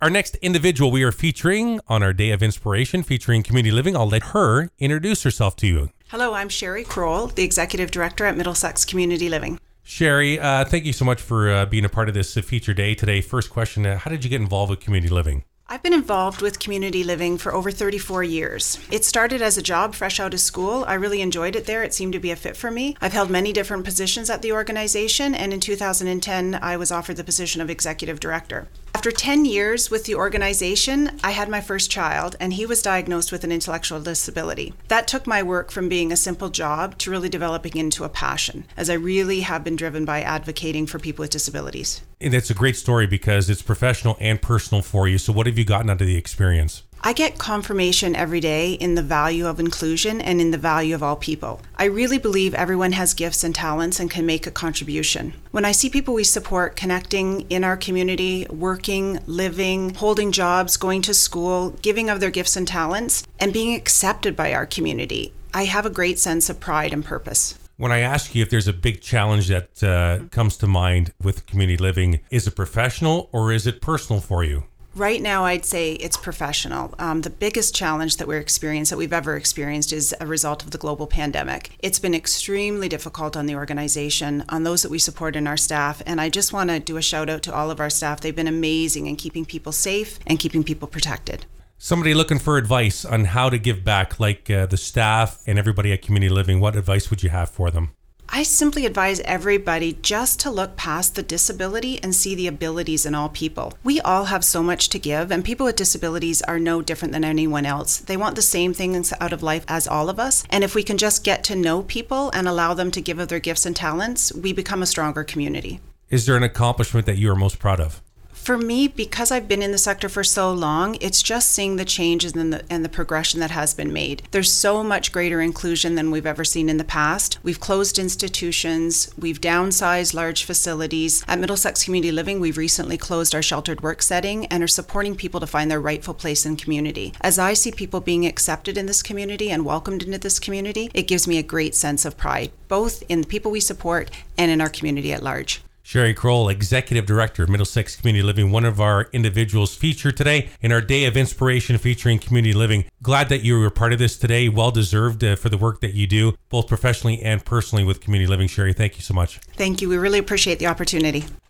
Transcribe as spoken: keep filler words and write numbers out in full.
Our next individual we are featuring on our Day of Inspiration featuring Community Living, I'll let her introduce herself to you. Hello, I'm Sherry Kroll, the Executive Director at Middlesex Community Living. Sherry, uh, thank you so much for uh, being a part of this uh, feature day today. First question, uh, how did you get involved with Community Living? I've been involved with Community Living for over thirty-four years. It started as a job fresh out of school. I really enjoyed it there. It seemed to be a fit for me. I've held many different positions at the organization, and in two thousand ten, I was offered the position of Executive Director. After ten years with the organization, I had my first child, and he was diagnosed with an intellectual disability. That took my work from being a simple job to really developing into a passion, as I really have been driven by advocating for people with disabilities. And it's a great story because it's professional and personal for you. So what have you gotten out of the experience? I get confirmation every day in the value of inclusion and in the value of all people. I really believe everyone has gifts and talents and can make a contribution. When I see people we support connecting in our community, working, living, holding jobs, going to school, giving of their gifts and talents, and being accepted by our community, I have a great sense of pride and purpose. When I ask you if there's a big challenge that uh, comes to mind with Community Living, is it professional or is it personal for you? Right now, I'd say it's professional. Um, the biggest challenge that we're experiencing, that we've ever experienced, is a result of the global pandemic. It's been extremely difficult on the organization, on those that we support in our staff, and I just want to do a shout out to all of our staff. They've been amazing in keeping people safe and keeping people protected. Somebody looking for advice on how to give back, like uh, the staff and everybody at Community Living, what advice would you have for them? I simply advise everybody just to look past the disability and see the abilities in all people. We all have so much to give, and people with disabilities are no different than anyone else. They want the same things out of life as all of us, and if we can just get to know people and allow them to give of their gifts and talents, we become a stronger community. Is there an accomplishment that you are most proud of? For me, because I've been in the sector for so long, it's just seeing the changes and the, and the progression that has been made. There's so much greater inclusion than we've ever seen in the past. We've closed institutions, we've downsized large facilities. At Middlesex Community Living, we've recently closed our sheltered work setting and are supporting people to find their rightful place in community. As I see people being accepted in this community and welcomed into this community, it gives me a great sense of pride, both in the people we support and in our community at large. Sherry Kroll, Executive Director of Middlesex Community Living, one of our individuals featured today in our Day of Inspiration featuring Community Living. Glad that you were part of this today. Well deserved uh, for the work that you do, both professionally and personally with Community Living. Sherry, thank you so much. Thank you. We really appreciate the opportunity.